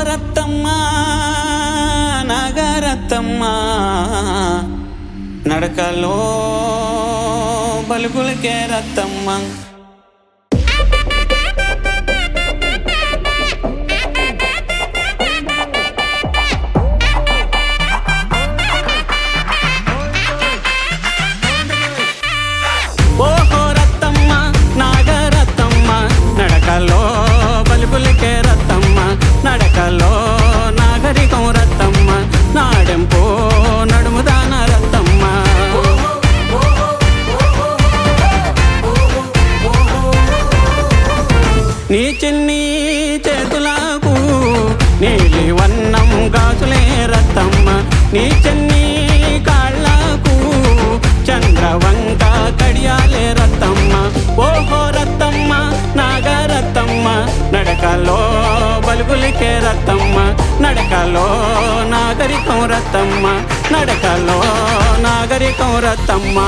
రత్తమ్మ నాగరత్తమ్మ నడకలో బలుగులకే రత్తమ్మ. ఓహో రత్తమ్మ నాగరత్తమ్మ నడకలో బలుగులకే రత్తమ్మ నడకలో నాగరికం రత్తమ్మ నాడెంపో నడుముదాన రత్తమ్మ. నీ చిన్ని చేతులకు నీలి వన్నం గాజులే రత్తమ్మ నీ చిన్ని కాళ్ళకు చంద్రవంక కడియాలే రత్తమ్మ. ఓహో రత్తమ్మ నాగరత్తమ్మ నడకలో బలుగులికే రత్తమ్మ నడకలో నాగరికం రత్తమ్మ నడకలో నాగరికం రత్తమ్మ.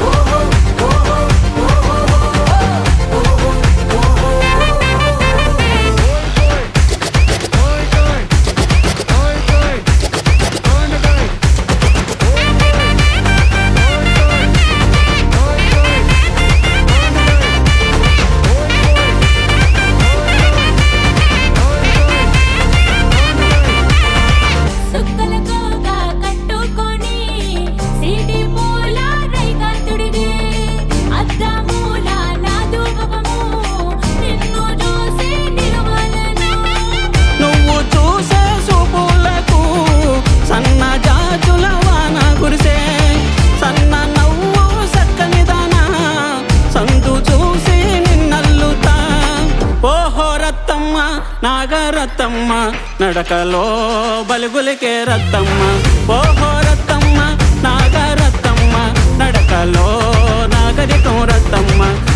నాగరత్తమ్మ నడకలో బలుగులకే రత్తమ్మ. ఓహో రత్తమ్మ నాగరత్తమ్మ నడకలో నాగరికం రత్తమ్మ